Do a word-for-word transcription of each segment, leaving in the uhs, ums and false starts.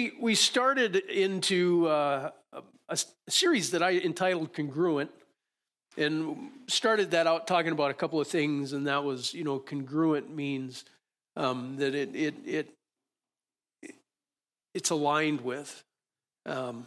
we we started into uh, a, a series that I entitled Congruent, and started that out talking about a couple of things, and that was, you know, congruent means um, that it it it it's aligned with, um,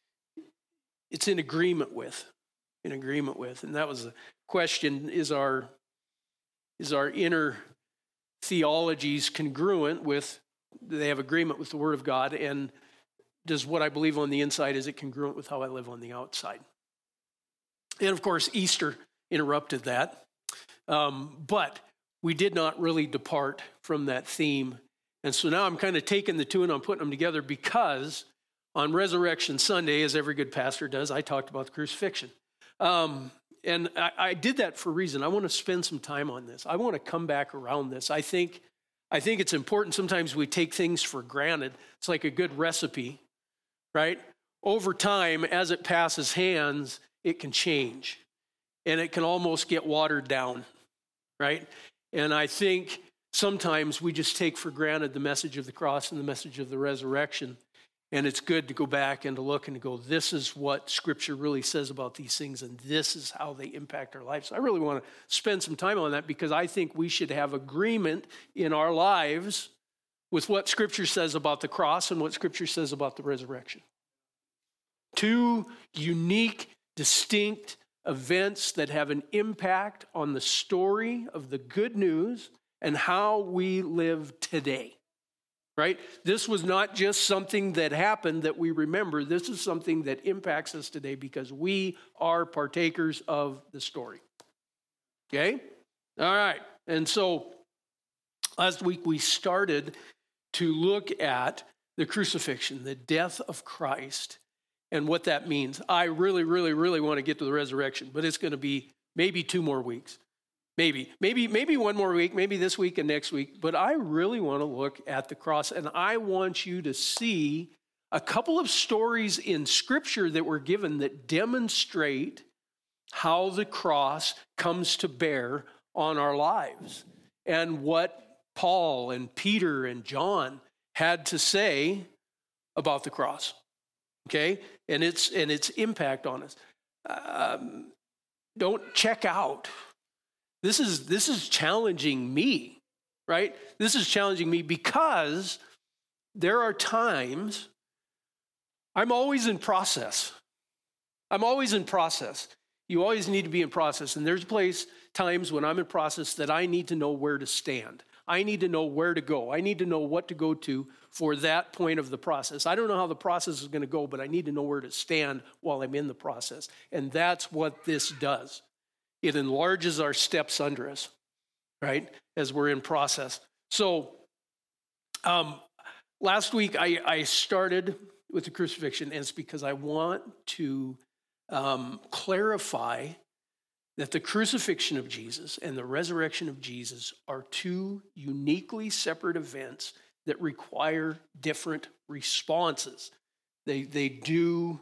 it's in agreement with, in agreement with, and that was the question: is our is our inner theologies congruent with? Do they have agreement with the Word of God? And does what I believe on the inside, is it congruent with how I live on the outside? And of course, Easter interrupted that. Um, but we did not really depart from that theme. And so now I'm kind of taking the two and I'm putting them together, because on Resurrection Sunday, as every good pastor does, I talked about the crucifixion. Um, and I, I did that for a reason. I want to spend some time on this. I want to come back around this. I think I think it's important. Sometimes we take things for granted. It's like a good recipe, right? Over time, as it passes hands, it can change. And it can almost get watered down, right? And I think sometimes we just take for granted the message of the cross and the message of the resurrection. And it's good to go back and to look and to go, this is what Scripture really says about these things, and this is how they impact our lives. So I really want to spend some time on that, because I think we should have agreement in our lives with what Scripture says about the cross and what Scripture says about the resurrection. Two unique, distinct events that have an impact on the story of the good news and how we live today. Right? This was not just something that happened that we remember. This is something that impacts us today because we are partakers of the story. Okay? All right. And so last week we started to look at the crucifixion, the death of Christ, and what that means. I really, really, really want to get to the resurrection, but it's going to be maybe two more weeks. Maybe, maybe, maybe one more week, maybe this week and next week, but I really want to look at the cross, and I want you to see a couple of stories in Scripture that were given that demonstrate how the cross comes to bear on our lives, and what Paul and Peter and John had to say about the cross, okay, and its and its impact on us. Um, don't check out. This is this is challenging me, right? This is challenging me because there are times I'm always in process. I'm always in process. You always need to be in process. And there's place times when I'm in process that I need to know where to stand. I need to know where to go. I need to know what to go to for that point of the process. I don't know how the process is going to go, but I need to know where to stand while I'm in the process. And that's what this does. It enlarges our steps under us, right, as we're in process. So um, last week I, I started with the crucifixion, and it's because I want to um, clarify that the crucifixion of Jesus and the resurrection of Jesus are two uniquely separate events that require different responses. They, they do...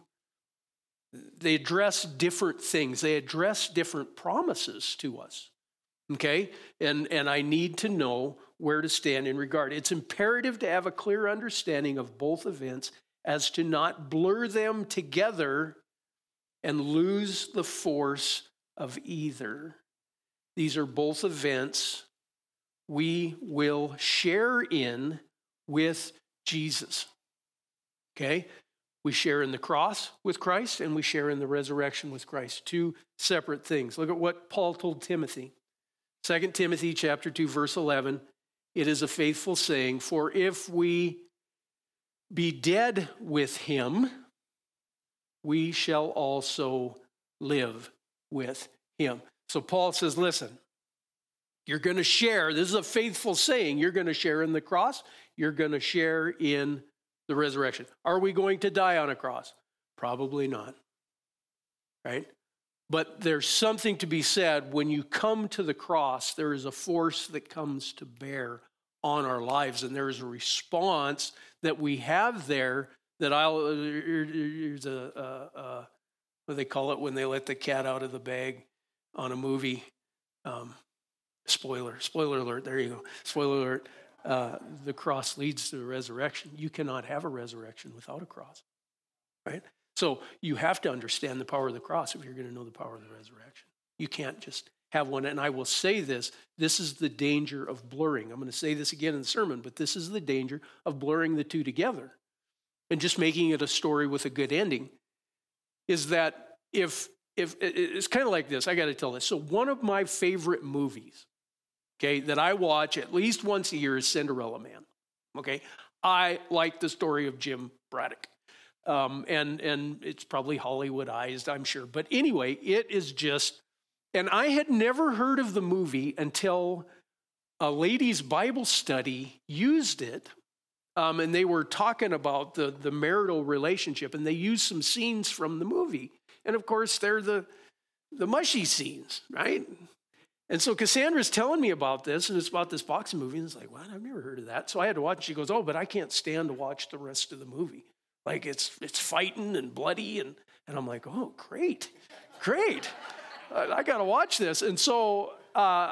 They address different things. They address different promises to us, okay? And, and I need to know where to stand in regard. It's imperative to have a clear understanding of both events as to not blur them together and lose the force of either. These are both events we will share in with Jesus, okay? We share in the cross with Christ, and we share in the resurrection with Christ. Two separate things. Look at what Paul told Timothy. Second Timothy chapter two, verse eleven. It is a faithful saying, for if we be dead with him, we shall also live with him. So Paul says, listen, you're going to share. This is a faithful saying. You're going to share in the cross. You're going to share in the resurrection. Are we going to die on a cross? Probably not, right? But there's something to be said when you come to the cross. There is a force that comes to bear on our lives, and there is a response that we have there that I'll, there's a, a, a what do they call it when they let the cat out of the bag on a movie? Um, spoiler, spoiler alert, there you go, spoiler alert. uh, the cross leads to the resurrection. You cannot have a resurrection without a cross, right? So you have to understand the power of the cross if you're going to know the power of the resurrection. You can't just have one. And I will say this, this is the danger of blurring. I'm going to say this again in the sermon, but this is the danger of blurring the two together and just making it a story with a good ending, is that if, if it's kind of like this, I got to tell this. So one of my favorite movies, okay, that I watch at least once a year is Cinderella Man, okay? I like the story of Jim Braddock. Um, and, and it's probably Hollywoodized, I'm sure. But anyway, it is just, and I had never heard of the movie until a ladies' Bible study used it. Um, and they were talking about the, the marital relationship, and they used some scenes from the movie. And of course, they're the, the mushy scenes, right? And so Cassandra's telling me about this, and it's about this boxing movie. And it's like, what? I've never heard of that. So I had to watch. She goes, oh, but I can't stand to watch the rest of the movie. Like it's it's fighting and bloody. And, and I'm like, oh, great, great. I, I got to watch this. And so uh,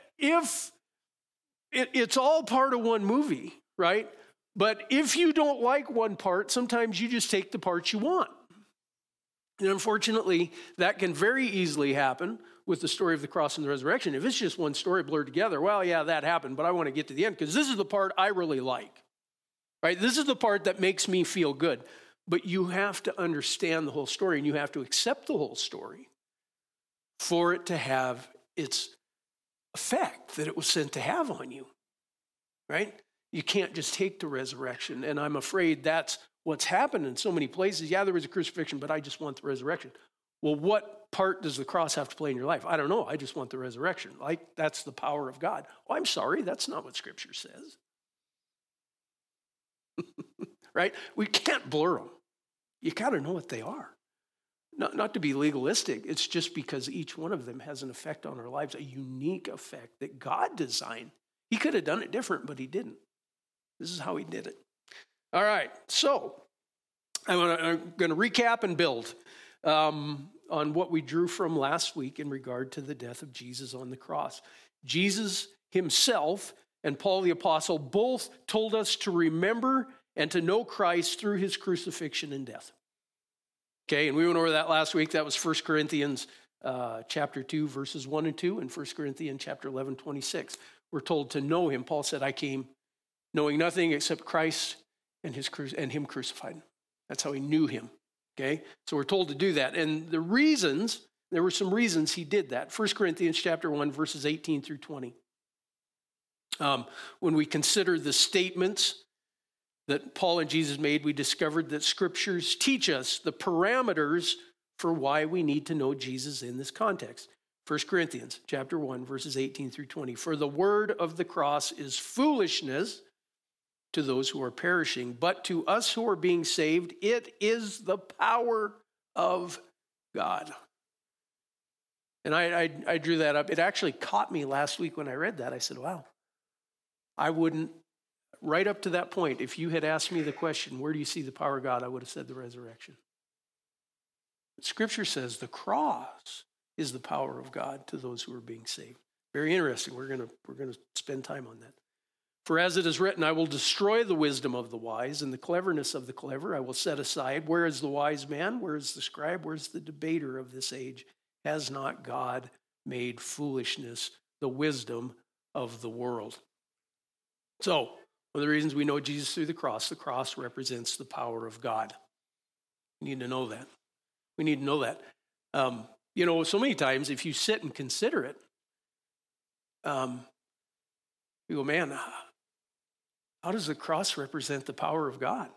if it, it's all part of one movie, right? But if you don't like one part, sometimes you just take the parts you want. And unfortunately, that can very easily happen with the story of the cross and the resurrection. If it's just one story blurred together, well, yeah, that happened, but I want to get to the end because this is the part I really like, right? This is the part that makes me feel good. But you have to understand the whole story, and you have to accept the whole story for it to have its effect that it was sent to have on you, right? You can't just take the resurrection, and I'm afraid that's what's happened in so many places. Yeah, there was a crucifixion, but I just want the resurrection. Well, what part does the cross have to play in your life? I don't know. I just want the resurrection. Like, that's the power of God. Oh, I'm sorry. That's not what Scripture says. Right? We can't blur them. You got to know what they are. Not, not to be legalistic. It's just because each one of them has an effect on our lives, a unique effect that God designed. He could have done it different, but he didn't. This is how he did it. All right. So I'm going to recap and build um, on what we drew from last week in regard to the death of Jesus on the cross. Jesus himself and Paul the Apostle both told us to remember and to know Christ through his crucifixion and death. Okay, and we went over that last week. That was First Corinthians uh, chapter two, verses one and two, and First Corinthians chapter eleven, twenty-six. We're told to know him. Paul said, I came knowing nothing except Christ and his cru- and him crucified. That's how he knew him. Okay, so we're told to do that. And the reasons, there were some reasons he did that. First Corinthians chapter one, verses eighteen through twenty. Um, when we consider the statements that Paul and Jesus made, we discovered that scriptures teach us the parameters for why we need to know Jesus in this context. First Corinthians chapter one, verses eighteen through twenty. For the word of the cross is foolishness to those who are perishing, but to us who are being saved, it is the power of God. And I, I, I drew that up. It actually caught me last week when I read that. I said, wow, I wouldn't, right up to that point, if you had asked me the question, where do you see the power of God? I would have said the resurrection. But Scripture says the cross is the power of God to those who are being saved. Very interesting. We're going to we're going to spend time on that. For as it is written, I will destroy the wisdom of the wise and the cleverness of the clever I will set aside. Where is the wise man? Where is the scribe? Where is the debater of this age? Has not God made foolishness the wisdom of the world? So, one of the reasons we know Jesus through the cross, the cross represents the power of God. We need to know that. We need to know that. Um, you know, so many times if you sit and consider it, um, you go, man, how does the cross represent the power of God?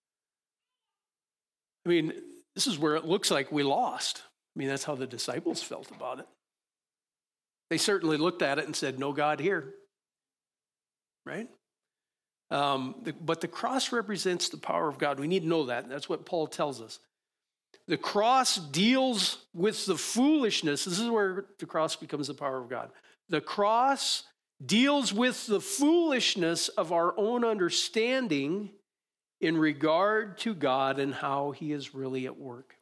I mean, this is where it looks like we lost. I mean, that's how the disciples felt about it. They certainly looked at it and said, no God here, right? Um, the, but the cross represents the power of God. We need to know that. That's what Paul tells us. The cross deals with the foolishness. This is where the cross becomes the power of God. The cross deals with the foolishness of our own understanding in regard to God and how he is really at work.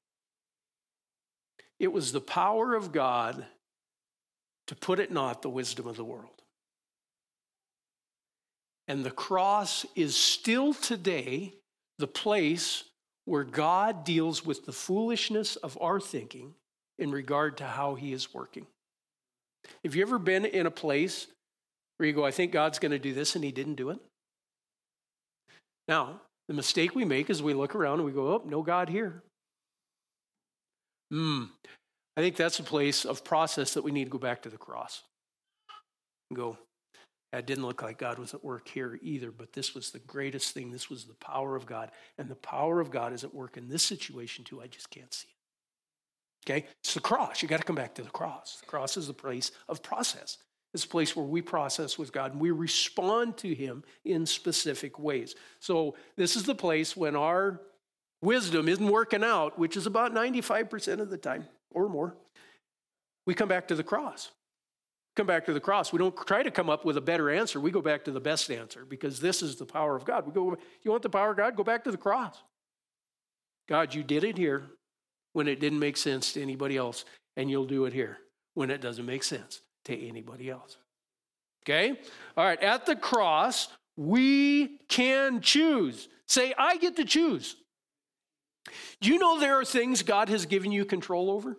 It was the power of God to put at naught the wisdom of the world. And the cross is still today the place where God deals with the foolishness of our thinking in regard to how he is working. Have you ever been in a place where you go, I think God's going to do this, and he didn't do it? Now, the mistake we make is we look around and we go, oh, no God here. Hmm. I think that's a place of process that we need to go back to the cross and go, it didn't look like God was at work here either, but this was the greatest thing. This was the power of God. And the power of God is at work in this situation too. I just can't see it. Okay? It's the cross. You got to come back to the cross. The cross is the place of process. It's a place where we process with God and we respond to him in specific ways. So this is the place when our wisdom isn't working out, which is about ninety-five percent of the time or more. We come back to the cross. Come back to the cross. We don't try to come up with a better answer. We go back to the best answer because this is the power of God. We go, you want the power of God? Go back to the cross. God, you did it here when it didn't make sense to anybody else, and you'll do it here when it doesn't make sense to anybody else. Okay? All right, at the cross, we can choose. Say, I get to choose. Do you know there are things God has given you control over?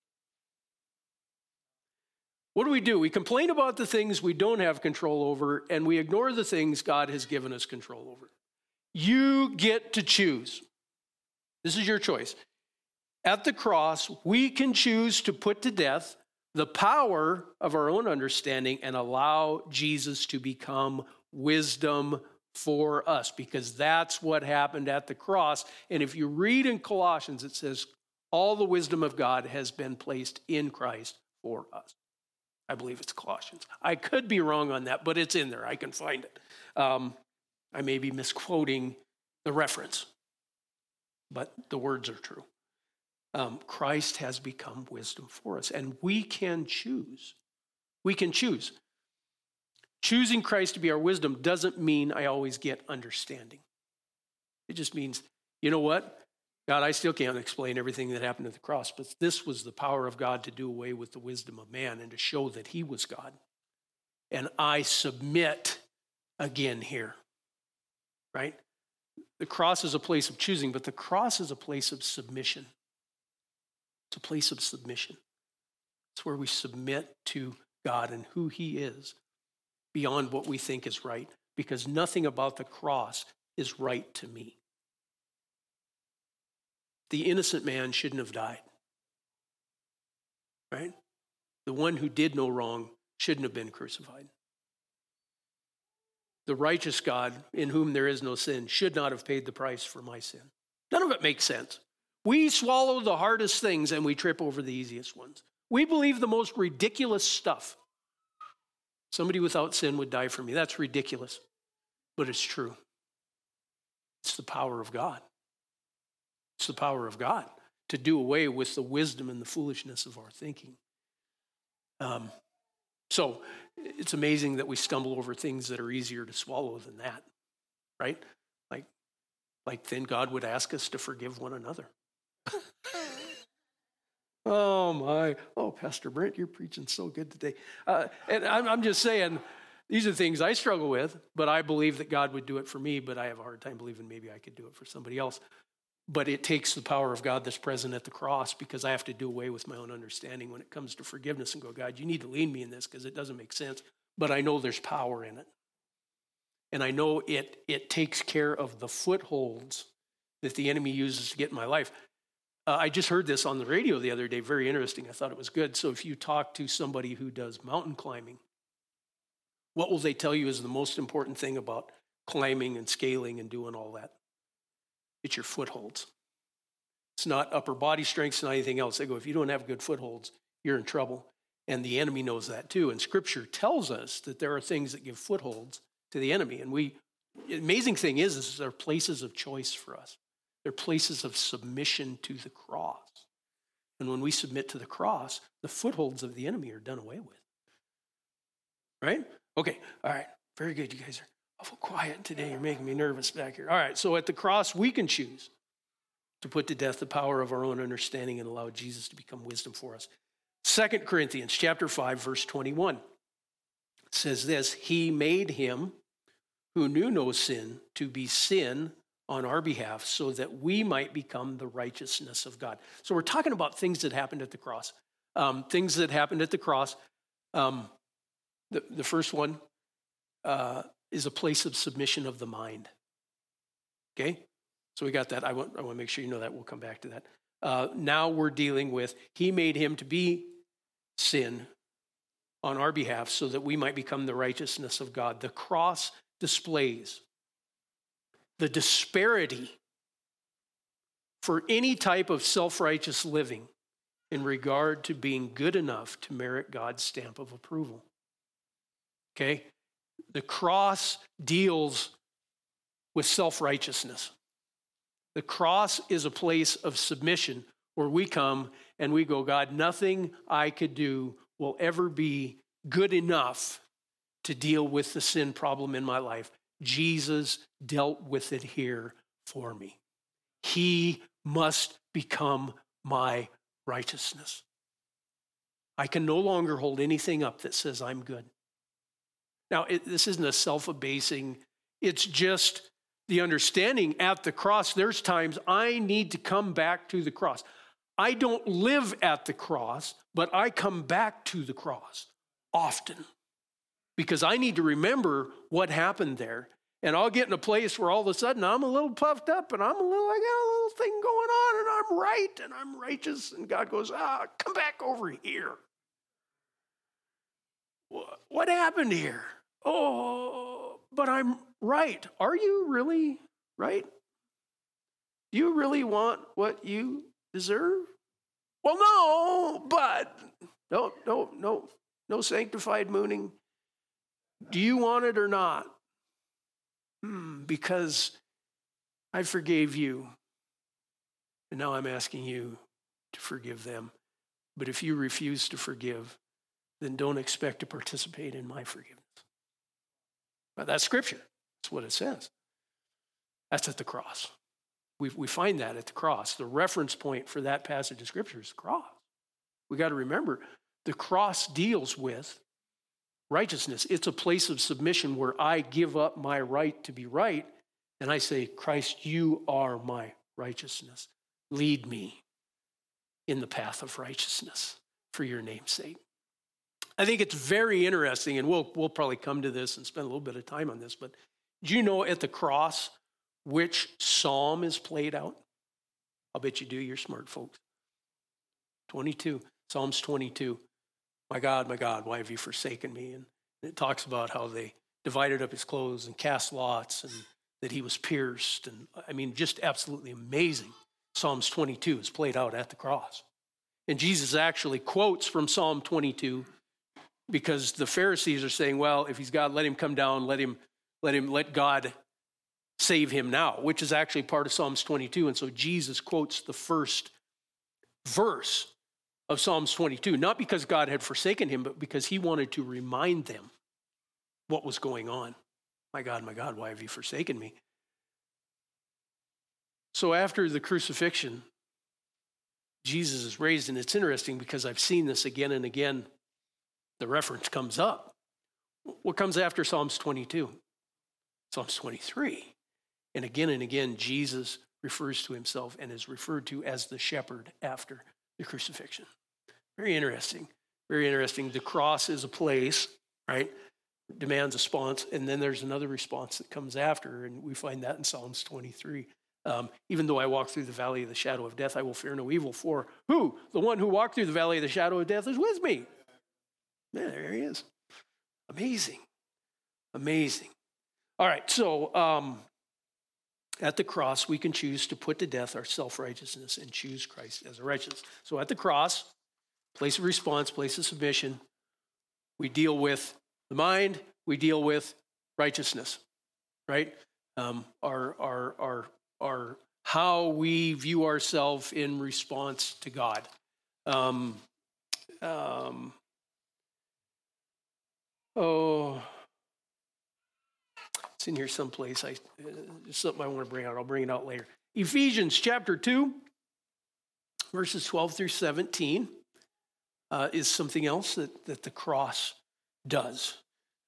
What do we do? We complain about the things we don't have control over, and we ignore the things God has given us control over. You get to choose. This is your choice. At the cross, we can choose to put to death the power of our own understanding and allow Jesus to become wisdom for us, because that's what happened at the cross. And if you read in Colossians, it says, all the wisdom of God has been placed in Christ for us. I believe it's Colossians. I could be wrong on that, but it's in there. I can find it. Um, I may be misquoting the reference, but the words are true. Um, Christ has become wisdom for us, and we can choose. We can choose. Choosing Christ to be our wisdom doesn't mean I always get understanding. It just means, you know what? God, I still can't explain everything that happened at the cross, but this was the power of God to do away with the wisdom of man and to show that he was God. And I submit again here, right? The cross is a place of choosing, but the cross is a place of submission. It's a place of submission. It's where we submit to God and who he is beyond what we think is right, because nothing about the cross is right to me. The innocent man shouldn't have died, right? The one who did no wrong shouldn't have been crucified. The righteous God, in whom there is no sin, should not have paid the price for my sin. None of it makes sense. We swallow the hardest things and we trip over the easiest ones. We believe the most ridiculous stuff. Somebody without sin would die for me. That's ridiculous, but it's true. It's the power of God. It's the power of God to do away with the wisdom and the foolishness of our thinking. Um, so it's amazing that we stumble over things that are easier to swallow than that, right? Like, like then God would ask us to forgive one another. Oh my, oh, Pastor Brent, you're preaching so good today. Uh, and I'm, I'm just saying, these are things I struggle with, but I believe that God would do it for me, but I have a hard time believing maybe I could do it for somebody else. But it takes the power of God that's present at the cross, because I have to do away with my own understanding when it comes to forgiveness and go, God, you need to lead me in this because it doesn't make sense. But I know there's power in it. And I know it, it takes care of the footholds that the enemy uses to get in my life. Uh, I just heard this on the radio the other day. Very interesting. I thought it was good. So if you talk to somebody who does mountain climbing, what will they tell you is the most important thing about climbing and scaling and doing all that? It's your footholds. It's not upper body strength, it's not anything else. They go, if you don't have good footholds, you're in trouble. And the enemy knows that too. And Scripture tells us that there are things that give footholds to the enemy. And we, the amazing thing is, is they're places of choice for us. They're places of submission to the cross. And when we submit to the cross, the footholds of the enemy are done away with. Right? Okay, all right. Very good. You guys are awful quiet today. You're making me nervous back here. All right, so at the cross, we can choose to put to death the power of our own understanding and allow Jesus to become wisdom for us. Second Corinthians chapter five, verse twenty-one says this, he made him who knew no sin, to be sin on our behalf so that we might become the righteousness of God. So we're talking about things that happened at the cross. Um, things that happened at the cross. Um, the, the first one uh, is a place of submission of the mind. Okay? So we got that. I want, I want to make sure you know that. We'll come back to that. Uh, now we're dealing with, he made him to be sin on our behalf so that we might become the righteousness of God. The cross displays the disparity for any type of self-righteous living in regard to being good enough to merit God's stamp of approval. Okay? The cross deals with self-righteousness. The cross is a place of submission where we come and we go, God, nothing I could do will ever be good enough to deal with the sin problem in my life. Jesus dealt with it here for me. He must become my righteousness. I can no longer hold anything up that says I'm good. Now, it, this isn't a self-abasing, it's just the understanding at the cross. There's times I need to come back to the cross. I don't live at the cross, but I come back to the cross often because I need to remember what happened there. And I'll get in a place where all of a sudden I'm a little puffed up and I'm a little, I got a little thing going on and I'm right and I'm righteous. And God goes, ah, come back over here. What happened here? Oh, but I'm right. Are you really right? Do you really want what you deserve? Well, no, but no, no, no, no sanctified mooning. Do you want it or not? Hmm, because I forgave you, and now I'm asking you to forgive them. But if you refuse to forgive, then don't expect to participate in my forgiveness. But that's scripture. That's what it says. That's at the cross. We, we find that at the cross. The reference point for that passage of scripture is the cross. We got to remember, the cross deals with righteousness. It's a place of submission where I give up my right to be right, and I say, Christ, you are my righteousness. Lead me in the path of righteousness for your name's sake. I think it's very interesting, and we'll, we'll probably come to this and spend a little bit of time on this, but do you know at the cross which psalm is played out? I'll bet you do. You're smart folks. twenty-two, Psalms twenty-two. My God, my God, why have you forsaken me? And it talks about how they divided up his clothes and cast lots and that he was pierced. And I mean, just absolutely amazing. Psalms twenty-two is played out at the cross. And Jesus actually quotes from Psalm twenty-two because the Pharisees are saying, well, if he's God, let him come down, let him, let him, let God save him now, which is actually part of Psalms twenty-two. And so Jesus quotes the first verse of Psalms twenty-two, not because God had forsaken him, but because he wanted to remind them what was going on. My God, my God, why have you forsaken me? So after the crucifixion, Jesus is raised, and it's interesting because I've seen this again and again. The reference comes up. What comes after Psalms twenty-two? Psalms twenty-three. And again and again, Jesus refers to himself and is referred to as the shepherd after the crucifixion. Very interesting. Very interesting. The cross is a place, right? Demands a response, and then there's another response that comes after, and we find that in Psalms twenty-three. Um, Even though I walk through the valley of the shadow of death, I will fear no evil, for who? The one who walked through the valley of the shadow of death is with me. Yeah, there he is. Amazing. Amazing. All right, so um, at the cross, we can choose to put to death our self-righteousness and choose Christ as a righteous. So at the cross, place of response, place of submission, we deal with the mind, we deal with righteousness, right? Um, our, our, our, our, how we view ourselves in response to God. Um, um, oh, it's in here someplace. I, uh, it's something I want to bring out. I'll bring it out later. Ephesians chapter two, verses twelve through seventeen. Uh, is something else that, that the cross does.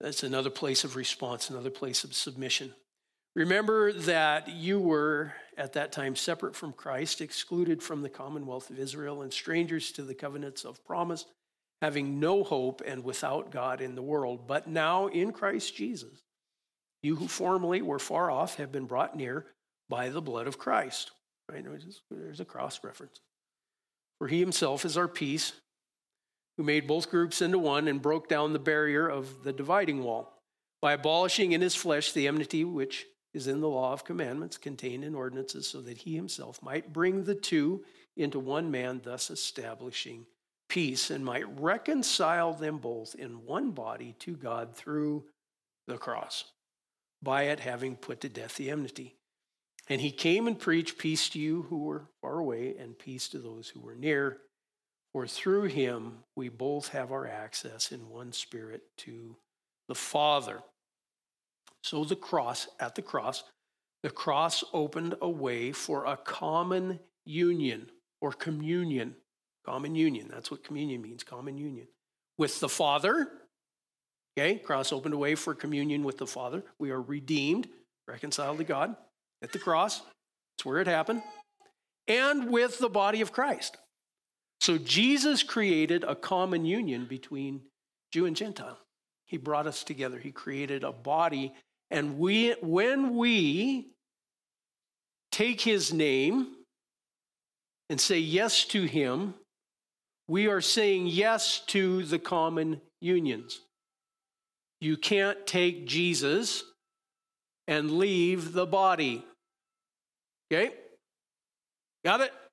That's another place of response, another place of submission. Remember that you were at that time separate from Christ, excluded from the commonwealth of Israel, and strangers to the covenants of promise, having no hope and without God in the world. But now in Christ Jesus, you who formerly were far off have been brought near by the blood of Christ. Right? There's a cross reference. For he himself is our peace, who made both groups into one and broke down the barrier of the dividing wall by abolishing in his flesh the enmity which is in the law of commandments contained in ordinances, so that he himself might bring the two into one man, thus establishing peace, and might reconcile them both in one body to God through the cross, by it having put to death the enmity. And he came and preached peace to you who were far away and peace to those who were near. For through him we both have our access in one spirit to the Father. So the cross, at the cross, the cross opened a way for a common union or communion. Common union, that's what communion means, common union. With the Father, okay, cross opened a way for communion with the Father. We are redeemed, reconciled to God at the cross. That's where it happened. And with the body of Christ. So Jesus created a common union between Jew and Gentile. He brought us together. He created a body. And we, when we take his name and say yes to him, we are saying yes to the common unions. You can't take Jesus and leave the body. Okay? Got it?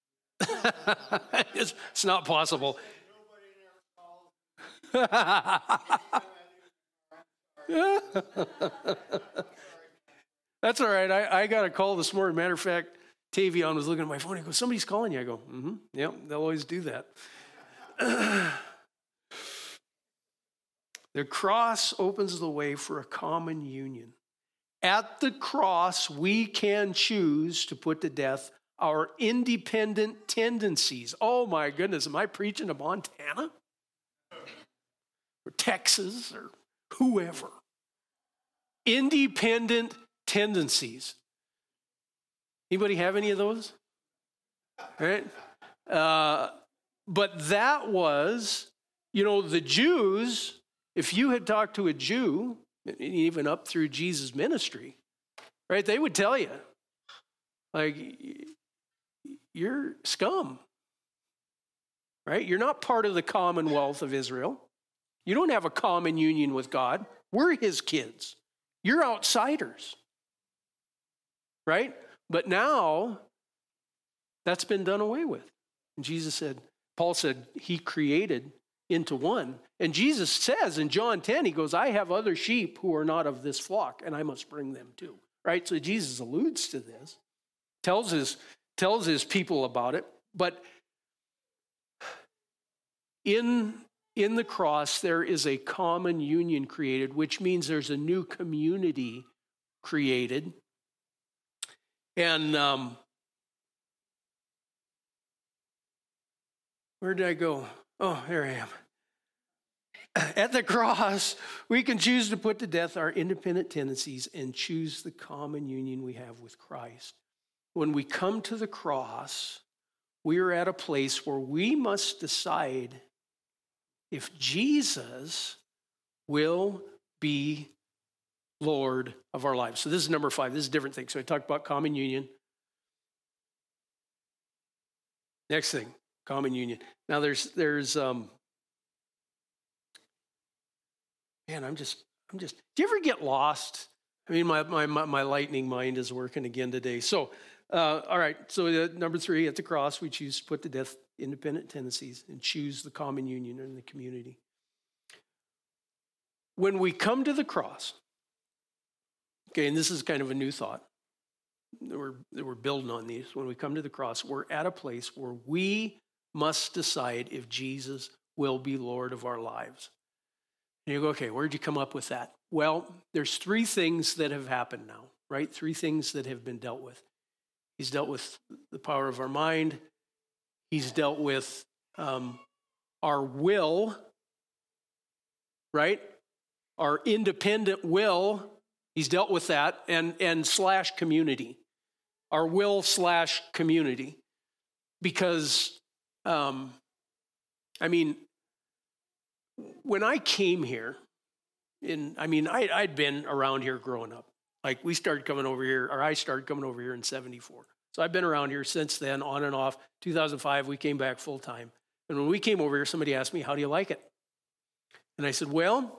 it's, it's not possible. That's all right. I, I got a call this morning. Matter of fact, Tavion was looking at my phone. He goes, somebody's calling you. I go, mm-hmm. Yep, they'll always do that. The cross opens the way for a common union. At the cross, we can choose to put to death our independent tendencies. Oh my goodness, am I preaching to Montana? Or Texas or whoever. Independent tendencies. Anybody have any of those? Right? Uh, but that was, you know, the Jews, if you had talked to a Jew, even up through Jesus' ministry, right, they would tell you, like, you're scum, right? You're not part of the commonwealth of Israel. You don't have a common union with God. We're his kids. You're outsiders, right? But now that's been done away with. And Jesus said, Paul said he created into one. And Jesus says in John ten, he goes, I have other sheep who are not of this flock, and I must bring them too. Right? So Jesus alludes to this, tells his, tells his people about it. But in, in the cross, there is a common union created, which means there's a new community created. And um, where did I go? Oh, there I am. At the cross, we can choose to put to death our independent tendencies and choose the common union we have with Christ. When we come to the cross, we are at a place where we must decide if Jesus will be Lord of our lives. So this is number five. This is a different thing. So I talked about common union. Next thing, common union. Now there's, there's, um, man, I'm just, I'm just, do you ever get lost? I mean, my, my, my lightning mind is working again today. So, uh, all right. So uh, number three, at the cross, we choose to put to death independent tendencies and choose the common union in the community. When we come to the cross, okay, and this is kind of a new thought that we're, that we're building on these. When we come to the cross, we're at a place where we must decide if Jesus will be Lord of our lives. And you go, okay, where'd you come up with that? Well, there's three things that have happened now, right? Three things that have been dealt with. He's dealt with the power of our mind. He's dealt with um, our will, right? our independent will. He's dealt with that, and, and slash community, our will slash community. Because, um, I mean, when I came here, in, I mean, I, I'd been around here growing up. Like we started coming over here, or I started coming over here in seventy-four. So I've been around here since then, on and off. two thousand five, we came back full time. And when we came over here, somebody asked me, how do you like it? And I said, well,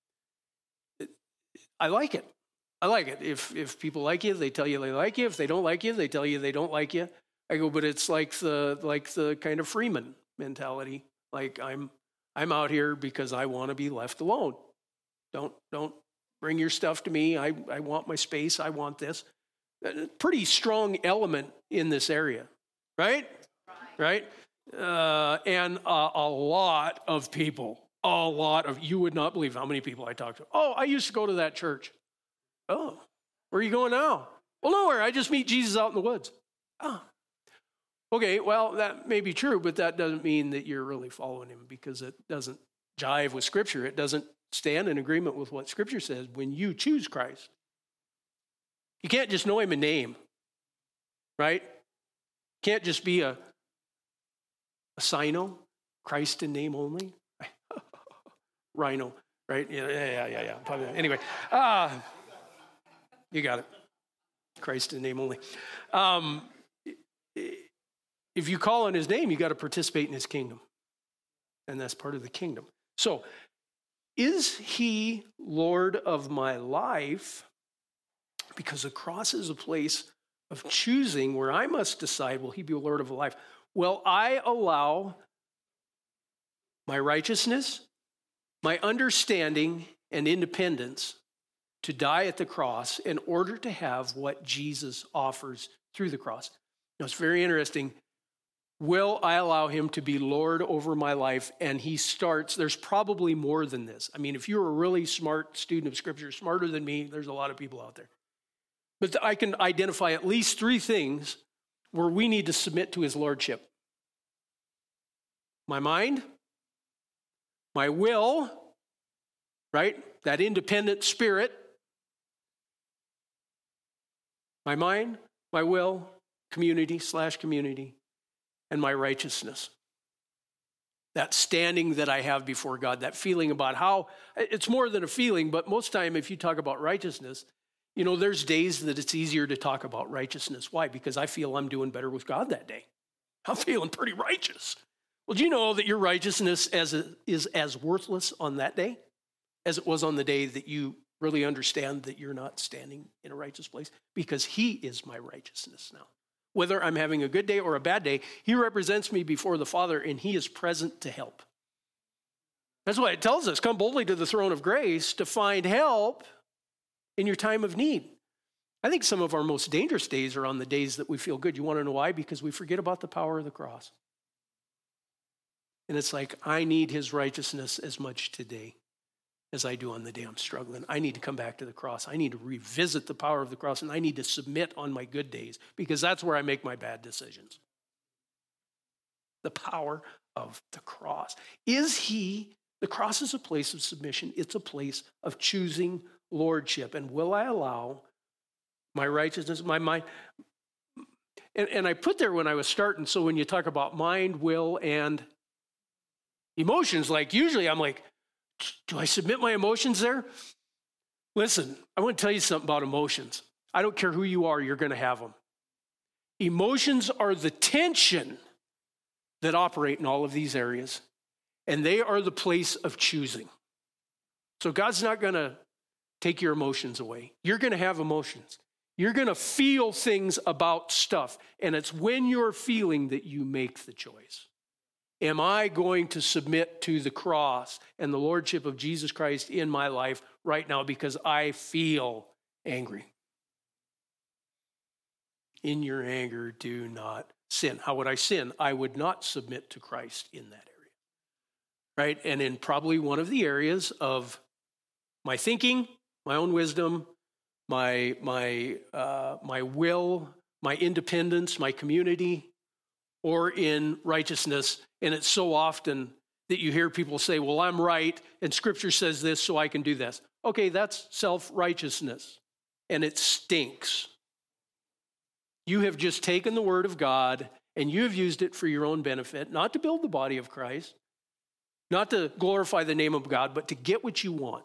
I like it. I like it. If if people like you, they tell you they like you. If they don't like you, they tell you they don't like you. I go, but it's like the like the kind of Freeman mentality. Like I'm I'm out here because I want to be left alone. Don't don't bring your stuff to me. I, I want my space. I want this. A pretty strong element in this area, right? Right? Uh, and a, a lot of people, a lot of, you would not believe how many people I talked to. Oh, I used to go to that church. Oh, where are you going now? Well, nowhere. I just meet Jesus out in the woods. Oh, okay. Well, that may be true, but that doesn't mean that you're really following him, because it doesn't jive with Scripture. It doesn't stand in agreement with what Scripture says when you choose Christ. You can't just know him in name, right? Can't just be a, a Sino, Christ in name only. Rhino, right? Yeah, yeah, yeah, yeah. Probably. Anyway, uh, you got it. Christ in name only. Um, if you call on his name, you got to participate in his kingdom. And that's part of the kingdom. So, is he Lord of my life? Because the cross is a place of choosing where I must decide, will he be Lord of life? Will I allow my righteousness, my understanding, and independence to die at the cross in order to have what Jesus offers through the cross? Now, it's very interesting. Will I allow him to be Lord over my life? And he starts, there's probably more than this. I mean, if you're a really smart student of Scripture, smarter than me, there's a lot of people out there. But I can identify at least three things where we need to submit to his lordship. My mind, my will, right? That independent spirit. My mind, my will, community slash community, and my righteousness. That standing that I have before God, that feeling about how, it's more than a feeling, but most time if you talk about righteousness, you know, there's days that it's easier to talk about righteousness. Why? Because I feel I'm doing better with God that day. I'm feeling pretty righteous. Well, do you know that your righteousness as a, is as worthless on that day as it was on the day that you really understand that you're not standing in a righteous place? Because he is my righteousness now. Whether I'm having a good day or a bad day, he represents me before the Father, and he is present to help. That's why it tells us, come boldly to the throne of grace to find help in your time of need. I think some of our most dangerous days are on the days that we feel good. You want to know why? Because we forget about the power of the cross. And it's like, I need his righteousness as much today as I do on the day I'm struggling. I need to come back to the cross. I need to revisit the power of the cross, and I need to submit on my good days, because that's where I make my bad decisions. The power of the cross. Is he, the cross is a place of submission. It's a place of choosing lordship. And will I allow my righteousness, my mind, and, and I put there when I was starting, so when you talk about mind, will, and emotions, like usually I'm like, do I submit my emotions there? Listen, I want to tell you something about emotions. I don't care who you are, you're going to have them. Emotions are the tension that operate in all of these areas, and they are the place of choosing. So God's not going to take your emotions away. You're going to have emotions. You're going to feel things about stuff, and it's when you're feeling that you make the choice. Am I going to submit to the cross and the lordship of Jesus Christ in my life right now because I feel angry? In your anger, do not sin. How would I sin? I would not submit to Christ in that area, right? And in probably one of the areas of my thinking, my own wisdom, my my uh, my will, my independence, my community, or in righteousness. And it's so often that you hear people say, well, I'm right, and Scripture says this, so I can do this. Okay, that's self-righteousness, and it stinks. You have just taken the Word of God, and you have used it for your own benefit, not to build the body of Christ, not to glorify the name of God, but to get what you want.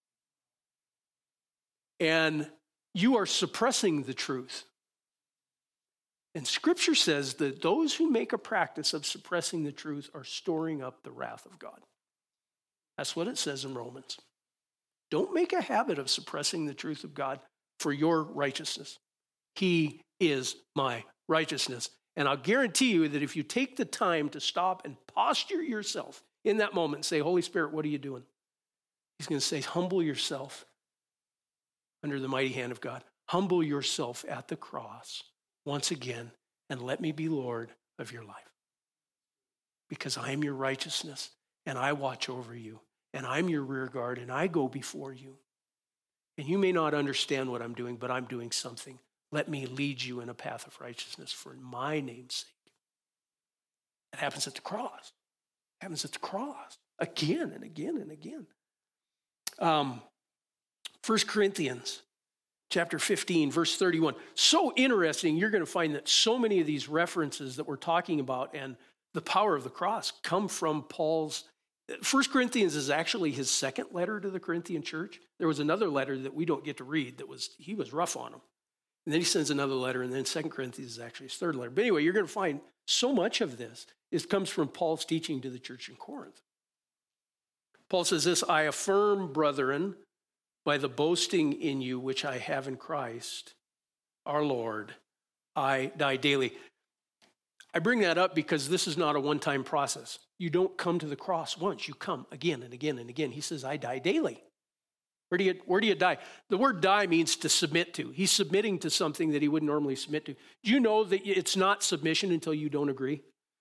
And you are suppressing the truth. And Scripture says that those who make a practice of suppressing the truth are storing up the wrath of God. That's what it says in Romans. Don't make a habit of suppressing the truth of God for your righteousness. He is my righteousness. And I'll guarantee you that if you take the time to stop and posture yourself in that moment and say, Holy Spirit, what are you doing? He's going to say, humble yourself under the mighty hand of God. Humble yourself at the cross once again, and let me be Lord of your life. Because I am your righteousness, and I watch over you, and I'm your rear guard, and I go before you. And you may not understand what I'm doing, but I'm doing something. Let me lead you in a path of righteousness for my name's sake. It happens at the cross. It happens at the cross again and again and again. Um, First Corinthians chapter fifteen, verse thirty-one. So interesting, you're going to find that so many of these references that we're talking about and the power of the cross come from Paul's. First Corinthians is actually his second letter to the Corinthian church. There was another letter that we don't get to read that was, he was rough on them. And then he sends another letter, and then Second Corinthians is actually his third letter. But anyway, you're going to find so much of this is comes from Paul's teaching to the church in Corinth. Paul says this, I affirm, brethren, by the boasting in you which I have in Christ, our Lord, I die daily. I bring that up because this is not a one-time process. You don't come to the cross once. You come again and again and again. He says, I die daily. Where do you, where do you die? The word die means to submit to. He's submitting to something that he wouldn't normally submit to. Do you know that it's not submission until you don't agree?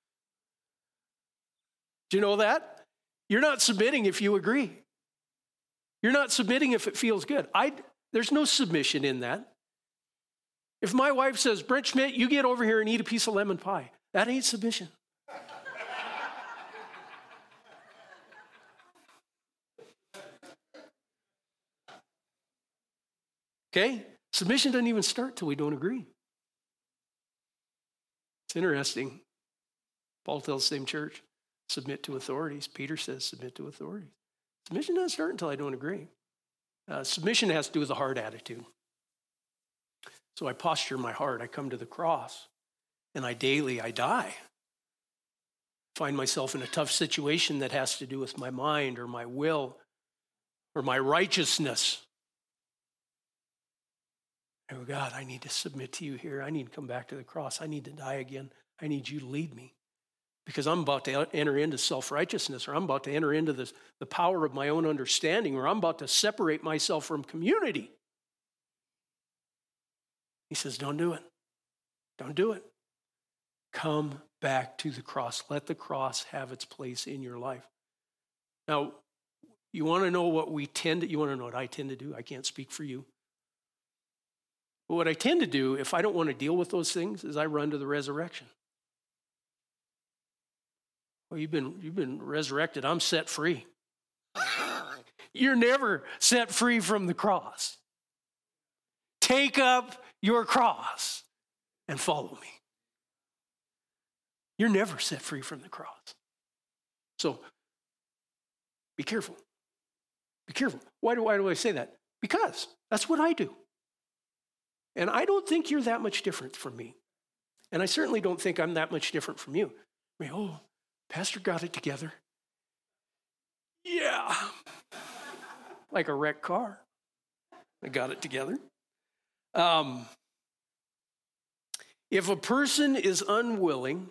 Do you know that? You're not submitting if you agree. You're not submitting if it feels good. I, there's no submission in that. If my wife says, Brent Schmidt, you get over here and eat a piece of lemon pie, that ain't submission. Okay? Submission doesn't even start till we don't agree. It's interesting. Paul tells the same church, submit to authorities. Peter says, submit to authorities. Submission doesn't start until I don't agree. Uh, submission has to do with a heart attitude. So I posture my heart. I come to the cross, and I daily, I die. Find myself in a tough situation that has to do with my mind or my will or my righteousness. Oh, God, I need to submit to you here. I need to come back to the cross. I need to die again. I need you to lead me. Because I'm about to enter into self-righteousness, or I'm about to enter into this, the power of my own understanding, or I'm about to separate myself from community. He says, don't do it. Don't do it. Come back to the cross. Let the cross have its place in your life. Now, you want to know what we tend to, you want to know what I tend to do? I can't speak for you. But what I tend to do, if I don't want to deal with those things, is I run to the resurrection. Well, you've been, you've been resurrected. I'm set free. You're never set free from the cross. Take up your cross and follow me. You're never set free from the cross. So be careful. Be careful. Why do, why do I say that? Because that's what I do. And I don't think you're that much different from me. And I certainly don't think I'm that much different from you. I mean, oh, Pastor got it together. Yeah. Like a wrecked car. I got it together. Um, if a person is unwilling,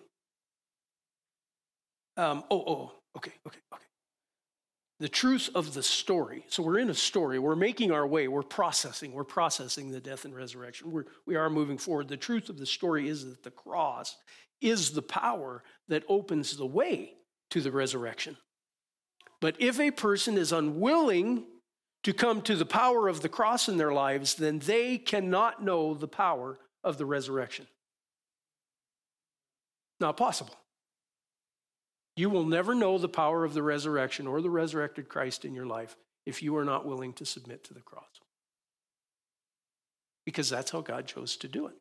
um, oh, oh, okay, okay, okay. The truth of the story. So we're in a story. We're making our way. We're processing. We're processing the death and resurrection. We're, we are moving forward. The truth of the story is that the cross is the power that opens the way to the resurrection. But if a person is unwilling to come to the power of the cross in their lives, then they cannot know the power of the resurrection. Not possible. You will never know the power of the resurrection or the resurrected Christ in your life if you are not willing to submit to the cross. Because that's how God chose to do it.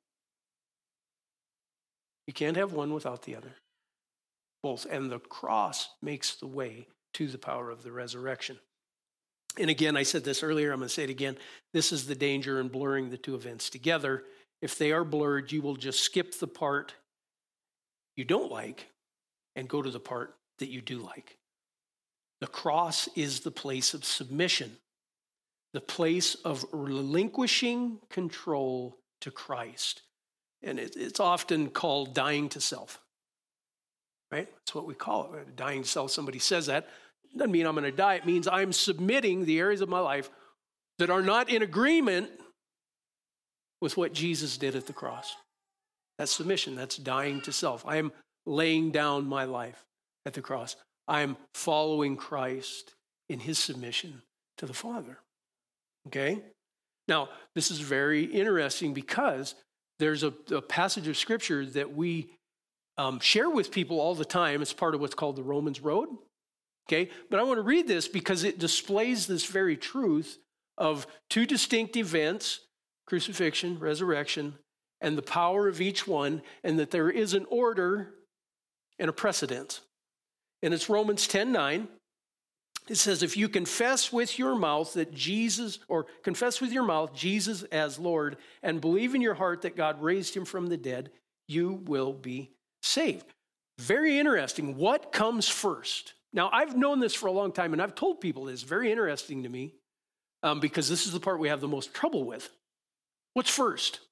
You can't have one without the other. Both. And the cross makes the way to the power of the resurrection. And again, I said this earlier, I'm going to say it again. This is the danger in blurring the two events together. If they are blurred, you will just skip the part you don't like and go to the part that you do like. The cross is the place of submission, the place of relinquishing control to Christ. And it, it's often called dying to self, right? That's what we call it, dying to self. Somebody says that. It doesn't mean I'm going to die. It means I'm submitting the areas of my life that are not in agreement with what Jesus did at the cross. That's submission. That's dying to self. I am laying down my life at the cross. I'm following Christ in his submission to the Father. Okay? Now, this is very interesting because there's a, a passage of Scripture that we um, share with people all the time. It's part of what's called the Romans Road. Okay? But I want to read this because it displays this very truth of two distinct events, crucifixion, resurrection, and the power of each one, and that there is an order and a precedence. And it's Romans ten nine. It says, if you confess with your mouth that Jesus, or confess with your mouth Jesus as Lord, and believe in your heart that God raised him from the dead, you will be saved. Very interesting. What comes first? Now, I've known this for a long time, and I've told people this. Very interesting to me, um, because this is the part we have the most trouble with. What's first?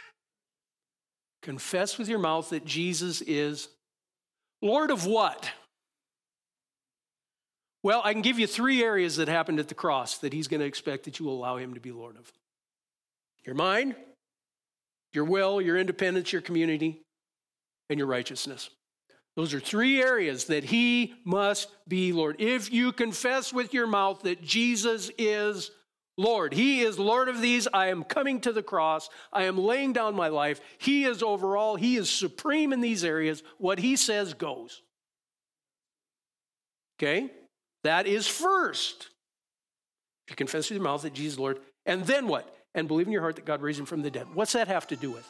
Confess with your mouth that Jesus is Lord of what? Well, I can give you three areas that happened at the cross that he's going to expect that you will allow him to be Lord of. Your mind, your will, your independence, your community, and your righteousness. Those are three areas that he must be Lord. If you confess with your mouth that Jesus is Lord, he is Lord of these, I am coming to the cross, I am laying down my life, he is over all, he is supreme in these areas, what he says goes. Okay? That is first. If you confess with your mouth that Jesus is Lord, and then what? And believe in your heart that God raised him from the dead. What's that have to do with?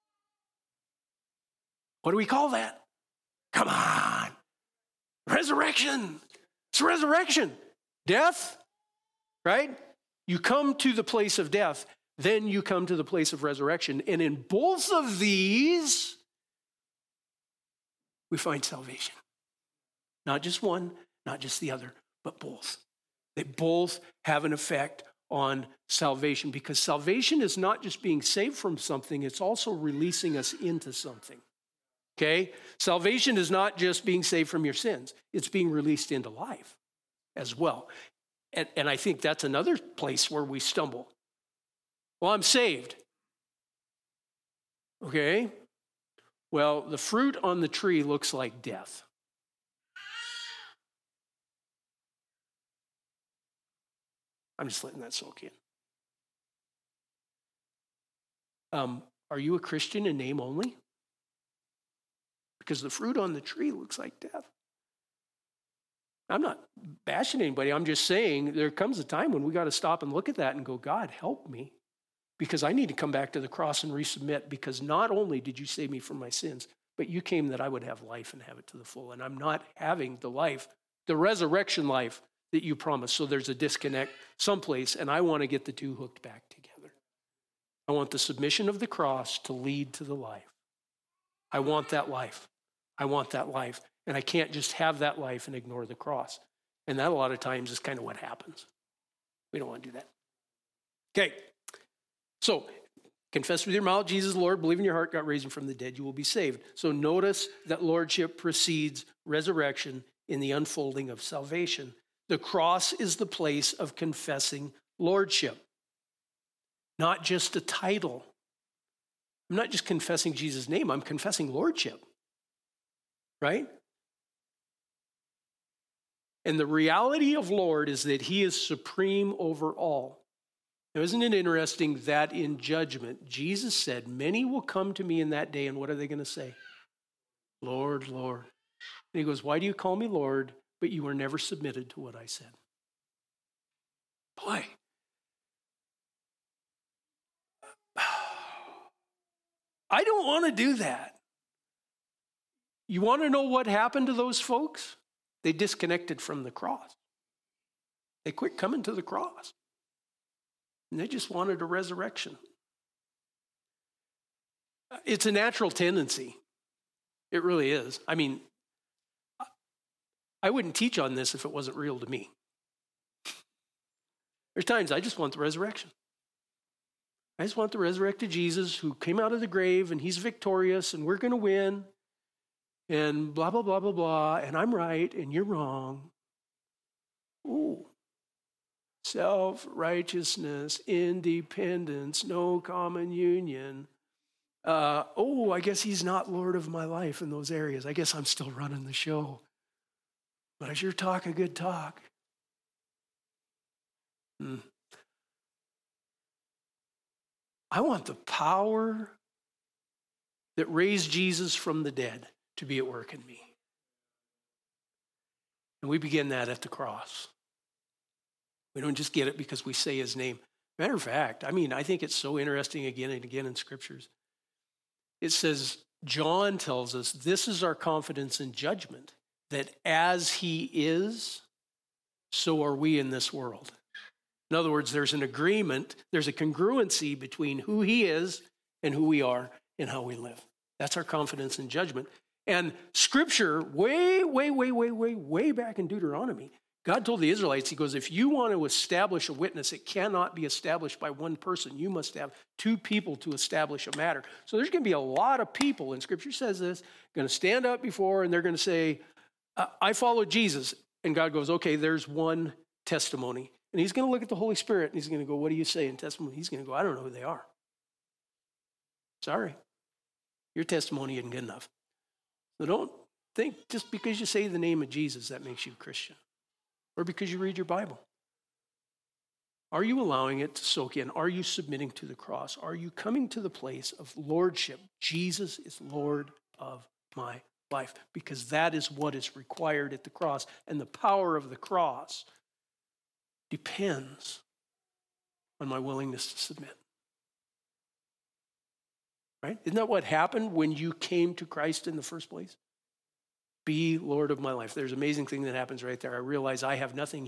What do we call that? Come on. Resurrection. It's resurrection. Death, right? You come to the place of death, then you come to the place of resurrection. And in both of these, we find salvation. Not just one, not just the other, but both. They both have an effect on salvation, because salvation is not just being saved from something, it's also releasing us into something. Okay? Salvation is not just being saved from your sins, it's being released into life as well. And, and I think that's another place where we stumble. Well, I'm saved. Okay? Well, the fruit on the tree looks like death. I'm just letting that soak in. Um, are you a Christian in name only? Because the fruit on the tree looks like death. I'm not bashing anybody. I'm just saying there comes a time when we got to stop and look at that and go, God, help me. Because I need to come back to the cross and resubmit, because not only did you save me from my sins, but you came that I would have life and have it to the full. And I'm not having the life, the resurrection life that you promised. So there's a disconnect someplace, and I want to get the two hooked back together. I want the submission of the cross to lead to the life. I want that life. I want that life. And I can't just have that life and ignore the cross. And that a lot of times is kind of what happens. We don't want to do that. Okay. So, confess with your mouth, Jesus is Lord, believe in your heart, God raised him from the dead, you will be saved. So notice that lordship precedes resurrection in the unfolding of salvation. The cross is the place of confessing lordship, not just a title. I'm not just confessing Jesus' name, I'm confessing lordship, right? And the reality of Lord is that he is supreme over all. Now, isn't it interesting that in judgment, Jesus said, many will come to me in that day, and what are they going to say? Lord, Lord. And he goes, why do you call me Lord, but you were never submitted to what I said? Boy. I don't want to do that. You want to know what happened to those folks? They disconnected from the cross. They quit coming to the cross. And they just wanted a resurrection. It's a natural tendency. It really is. I mean, I wouldn't teach on this if it wasn't real to me. There's times I just want the resurrection. I just want the resurrected Jesus who came out of the grave and he's victorious and we're going to win and blah, blah, blah, blah, blah, and I'm right and you're wrong. Ooh. Self-righteousness, independence, no common union. Uh, oh, I guess he's not Lord of my life in those areas. I guess I'm still running the show. But I sure talk a good talk. Hmm. I want the power that raised Jesus from the dead to be at work in me. And we begin that at the cross. We don't just get it because we say his name. Matter of fact, I mean, I think it's so interesting again and again in scriptures. It says, John tells us, this is our confidence in judgment, that as he is, so are we in this world. In other words, there's an agreement, there's a congruency between who he is and who we are and how we live. That's our confidence in judgment. And scripture, way, way, way, way, way, way back in Deuteronomy, God told the Israelites, he goes, if you want to establish a witness, it cannot be established by one person. You must have two people to establish a matter. So there's going to be a lot of people, and scripture says this, going to stand up before and they're going to say, I followed Jesus. And God goes, okay, there's one testimony. And he's going to look at the Holy Spirit and he's going to go, what do you say in testimony? He's going to go, I don't know who they are. Sorry. Your testimony isn't good enough. So don't think just because you say the name of Jesus, that makes you a Christian. Or because you read your Bible. Are you allowing it to soak in? Are you submitting to the cross? Are you coming to the place of lordship? Jesus is Lord of my life. Because that is what is required at the cross. And the power of the cross depends on my willingness to submit. Right? Isn't that what happened when you came to Christ in the first place? Be Lord of my life. There's an amazing thing that happens right there. I realize I have nothing